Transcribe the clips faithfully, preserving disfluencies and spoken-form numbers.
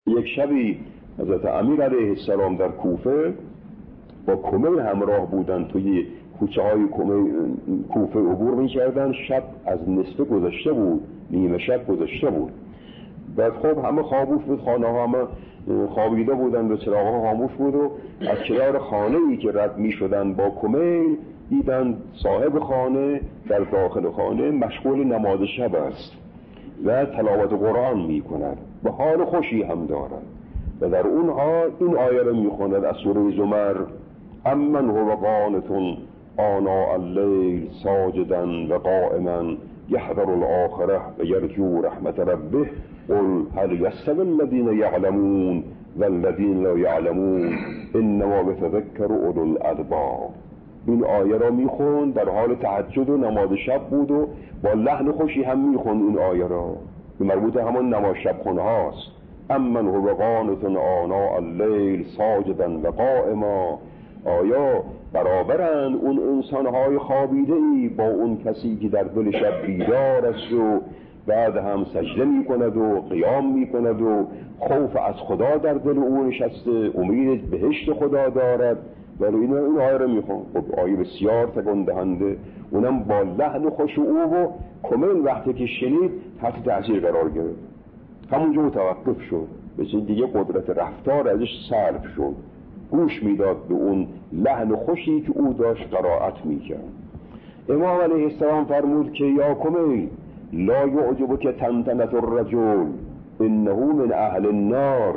یک شبی حضرت امیر علیه السلام در کوفه با کمیل همراه بودن، توی کوچه های کوفه عبور می کردن. شب از نصف گذشته بود، نیمه شب گذشته بود. بعد خب همه خاموش بود، خانه ها همه خوابیده بودن و چراغ ها خاموش بود و از کنار خانه ای که رد می شدن با کمیل دیدن صاحب خانه در داخل خانه مشغول نماز شب است و تلاوت قرآن می کند و حال خوشی هم دارد و در اون حال این آیه رو می خواند از سوره زمر: امن هو قانت آناء اللیل ساجدا و قائما یحذر الآخرة و یرجو رحمت ربه قل هل یستوی الذین یعلمون والذین لا یعلمون انما یتذکر اولو الالباب. این آیه را میخوند در حال تهجد و نماز شب بود و با لحن خوشی هم میخوند این آیه را، مربوط همون نماز شب خونه هاست. امن هو قانت آناء اللیل ساجدا و قائما. آیا برابرند اون انسانهای خوابیده ای با اون کسی که در دل شب بیدار است و بعد هم سجده می کند و قیام می کند و خوف از خدا در دل او نشسته، امید بهشت خدا دارد؟ ولی این این آیه رو می خوند. خب آیه بسیار تکان دهنده، اونم با لحن خوش او و کمیل وقتی که شنید تحت تاثیر قرار گرفت، همونجا متوقف شد، بسید دیگه قدرت رفتار ازش سلب شد، گوش میداد به اون لحن خوشی که او داشت قرائت میکرد. امام علیه السلام فرمود که یا کمیل لا یعجبک تنتنة الرجل انه من اهل النار.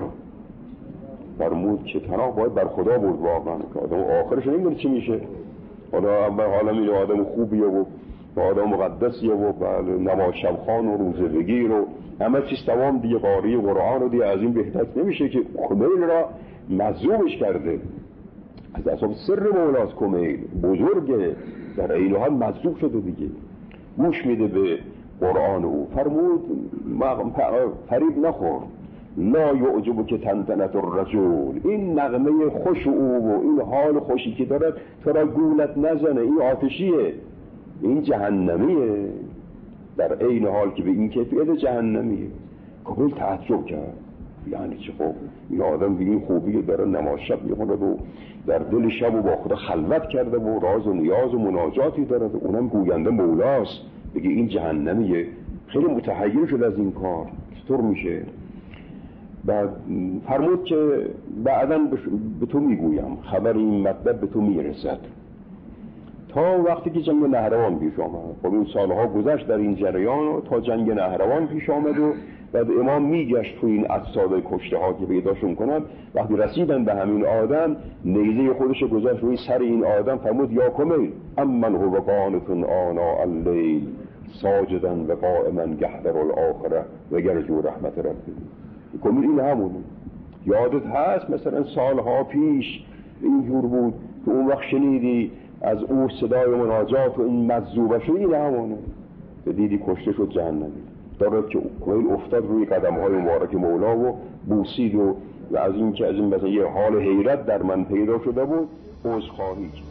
فرمود که پناه باید بر خدا بود واقعا که آدم آخرش نمیدونه چی میشه. حالا اول حالا میره آدم خوبیه و آدم مقدسیه و نماز شبخوان و روزه بگیر و همه چیز تمام دیگه، قاری قرآن رو دیگه از این بهتر نمیشه که کمیل را مظلومش کرده. از اصحاب سر مولاست کمیل، بزرگه، در این حال مظلوم شده دیگه، گوش میده به قرآن او. فرمود فریب نخور، لا یعجبک تنتنة الرجل، این نغمه خوش او و این حال خوشی که دارد تو را گولت نزنه، این آتشیه، این جهنمیه، در این حال که به این کیفیت جهنمیه. کمیل تعجب کرد، یعنی چه؟ خب این آدم به این خوبی داره نماز شب میخونه و در دل شب و با خدا خلوت کرده و راز و نیاز و مناجاتی داره، اونم گوینده مولاست، بگه این جهنمیه. خیلی متحیر شد از این کار، چطور میشه؟ بعد فرمود که بعداً به تو میگویم، خبر این مطلب به تو میرسد. تا وقتی که جنگ نهروان پیش آمد، خب این سالها گذشت در این جریان و تا جنگ نهروان پیش آمد و بعد امام میگشت تو این اجساد کشته ها که پیداشون کنند. وقتی رسیدن به همین آدم، نیزه خودش گذاشت روی سر این آدم، فرمود یا کمیل امن هو قانت آناء اللیل ساجدا و قائما یحذر الآخرة و یرجو رحمت ربه. کمیل این همونه. یادت هست مثلا سالها پیش اینجور بود که اون وقت شنیدی از او صدای مناجات و این مجذوبه شد، این همونه که دیدی کشته شد جهنمی. داره که کمیل افتاد روی قدم های مبارک مولا و بوسید و, و از این که از این مثلا یه حال حیرت در من پیدا شده بود عذرخواهی کرد.